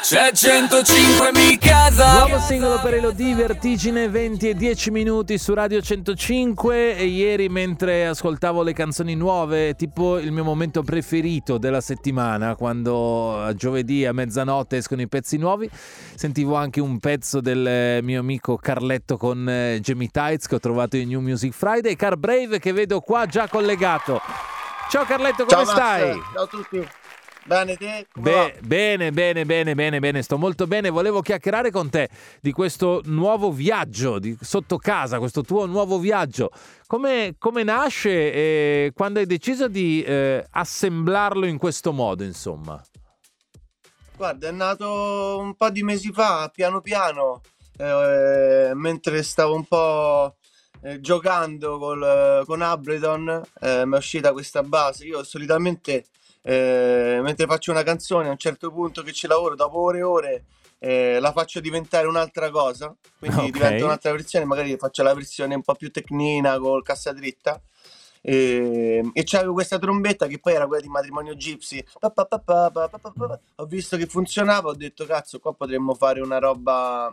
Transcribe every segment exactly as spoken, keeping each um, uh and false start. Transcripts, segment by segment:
C'è centocinque mi casa. Nuovo singolo per Elodie, Vertigine, venti e dieci minuti su Radio centocinque. E ieri, mentre ascoltavo le canzoni nuove, tipo il mio momento preferito della settimana, quando a giovedì a mezzanotte escono i pezzi nuovi, sentivo anche un pezzo del mio amico Carletto con Jamie Tights, che ho trovato in New Music Friday. Car Brave, che vedo qua già collegato. Ciao Carletto, come Ciao, stai? Max. Ciao a tutti. Bene, te? Be- bene, bene, bene, bene, bene, sto molto bene. Volevo chiacchierare con te di questo nuovo viaggio di sotto casa, questo tuo nuovo viaggio. Come, come nasce e quando hai deciso di eh, assemblarlo in questo modo, insomma? Guarda, è nato un po' di mesi fa, piano piano, eh, mentre stavo un po' eh, giocando col, con Ableton, eh, mi è uscita questa base. Io solitamente... Eh, mentre faccio una canzone, a un certo punto che ci lavoro, dopo ore e ore, eh, la faccio diventare un'altra cosa, quindi Ok. diventa un'altra versione, magari faccio la versione un po' più tecnina col cassa dritta, e, e c'avevo questa trombetta che poi era quella di Matrimonio Gypsy. Pa, pa, pa, pa, pa, pa, pa, pa. Ho visto che funzionava, ho detto cazzo, qua potremmo fare una roba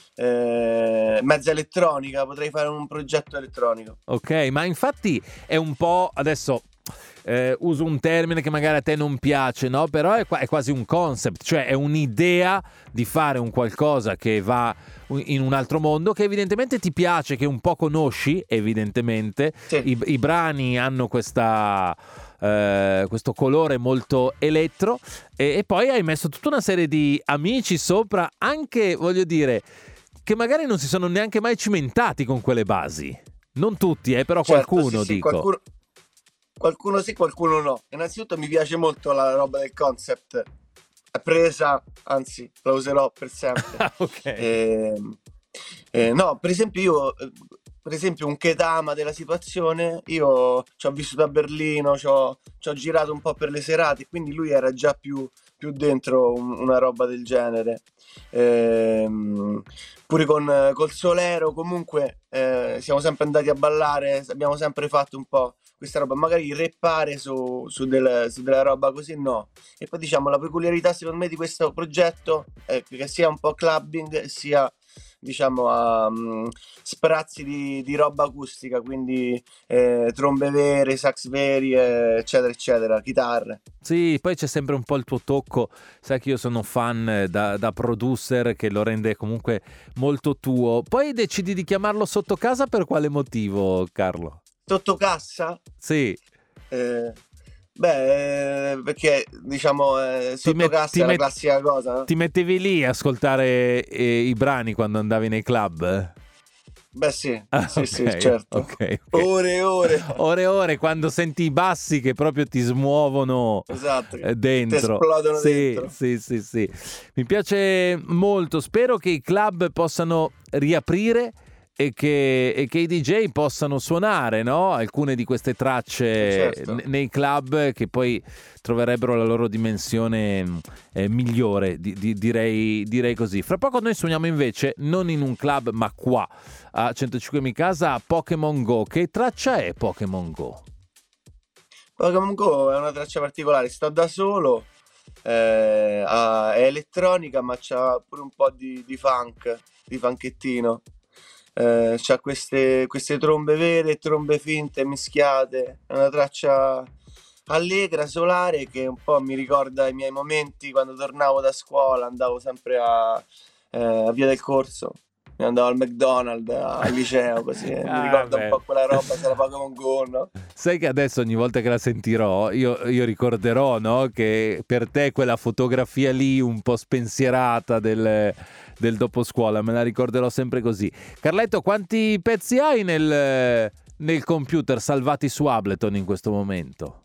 eh, mezza elettronica, potrei fare un progetto elettronico. Ok, ma infatti è un po' adesso... Eh, uso un termine che magari a te non piace, no? Però è, qua- è quasi un concept, cioè è un'idea di fare un qualcosa che va in un altro mondo, che evidentemente ti piace, che un po' conosci, evidentemente. Sì. I, i brani hanno questa, eh, questo colore molto elettro, e, e poi hai messo tutta una serie di amici sopra, anche, voglio dire, che magari non si sono neanche mai cimentati con quelle basi. Non tutti, eh, però Certo, qualcuno, sì, sì, dico. qualcuno... Qualcuno sì, qualcuno no. Innanzitutto mi piace molto la roba del concept. È presa, anzi, la userò per sempre. Ok. Eh, eh, no, per esempio io, eh, per esempio un Ketama della situazione, io ci ho vissuto a Berlino, ci ho, ci ho girato un po' per le serate, quindi lui era già più, più dentro un- una roba del genere. Ehm, pure con col Solero comunque eh, siamo sempre andati a ballare, abbiamo sempre fatto un po' questa roba, magari reppare su, su, del- su della roba così no. E poi diciamo la peculiarità secondo me di questo progetto è che sia un po' clubbing sia diciamo a mm, sprazzi di, di roba acustica, quindi eh, trombe vere, sax veri, eh, eccetera eccetera, chitarre. Sì, poi c'è sempre un po' il tuo tocco, sai che io sono fan eh, da, da producer, che lo rende comunque molto tuo. Poi decidi di chiamarlo Sotto Casa per quale motivo, Carlo? Sotto cassa? Sì, Eh, beh, eh, perché diciamo eh, Ti sotto met- cassa ti è la met- classica cosa, no? ti mettevi lì a ascoltare eh, i brani quando andavi nei club? Beh sì, Ah, sì ok, sì, certo. ok, ok. Ore e ore. Ore e ore, quando senti i bassi che proprio ti smuovono Esatto, eh, che dentro. esplodono Sì, dentro. sì, sì, sì. Mi piace molto. Spero che i club possano riaprire e che, e che i D J possano suonare, no? Alcune di queste tracce Certo. n- nei club, che poi troverebbero la loro dimensione eh, migliore, di- di- direi, direi così. Fra poco noi suoniamo invece non in un club, ma qua a centocinque Mi Casa, a Pokémon Go. Che traccia è Pokémon Go? Pokémon Go è una traccia particolare, sto da solo, eh, ha- è elettronica ma c'ha pure un po' di, di funk, di funkettino. Eh, c'ha queste, queste trombe vere e trombe finte mischiate, è una traccia allegra, solare che un po' mi ricorda i miei momenti quando tornavo da scuola, andavo sempre a, eh, a Via del Corso, andavo al McDonald's, al liceo, così eh, mi Ah, ricorda beh. un po' quella roba, se la Pokémon Go, no? Sai che adesso ogni volta che la sentirò io, io ricorderò, no, che per te quella fotografia lì un po' spensierata del, del doposcuola me la ricorderò sempre così. Carletto, quanti pezzi hai nel, nel computer salvati su Ableton in questo momento?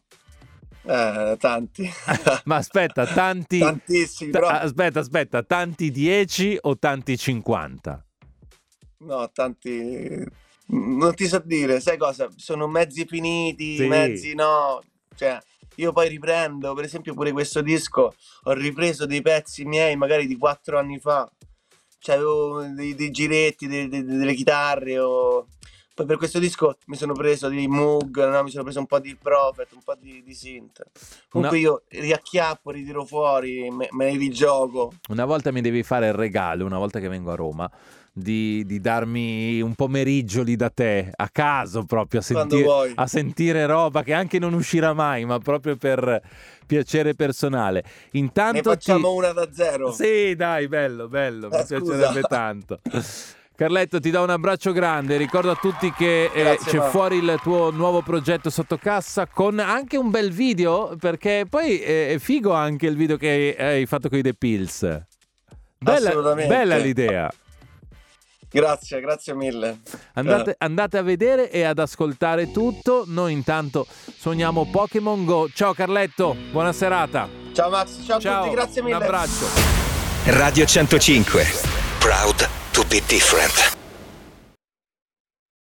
Eh, tanti. Ma aspetta, tanti... Tantissimi, ta- però aspetta, aspetta, tanti dieci o tanti cinquanta? no, tanti non ti so dire, sai cosa? Sono mezzi finiti, Sì. mezzi no, cioè io poi riprendo, per esempio pure questo disco, ho ripreso dei pezzi miei magari di quattro anni fa, cioè avevo dei, dei giretti, dei- dei- delle chitarre, o... Poi per questo disco mi sono preso di Moog, no? Mi sono preso un po' di Prophet, un po' di, di synth. Comunque No. io riacchiappo, ritiro fuori, me, me ne rigioco. Una volta mi devi fare il regalo, una volta che vengo a Roma, di, di darmi un pomeriggio lì da te, a caso proprio, a, Quando sentire, vuoi. a sentire roba che anche non uscirà mai, ma proprio per piacere personale. Intanto Ne facciamo ti... una da zero. Sì, dai, bello, bello, mi Eh, scusa. piacerebbe tanto. Carletto, ti do un abbraccio grande, ricordo a tutti che eh, Grazie, c'è ma- fuori il tuo nuovo progetto sotto cassa con anche un bel video, perché poi eh, è figo anche il video che hai, hai fatto con i The Pills. Bella, Assolutamente. bella l'idea. Grazie, grazie mille. Andate, andate a vedere e ad ascoltare tutto. Noi intanto suoniamo Pokémon Go. Ciao Carletto, buona serata. Ciao Max, ciao, Ciao, a tutti, grazie mille. un abbraccio. Radio centocinque. Proud to be different.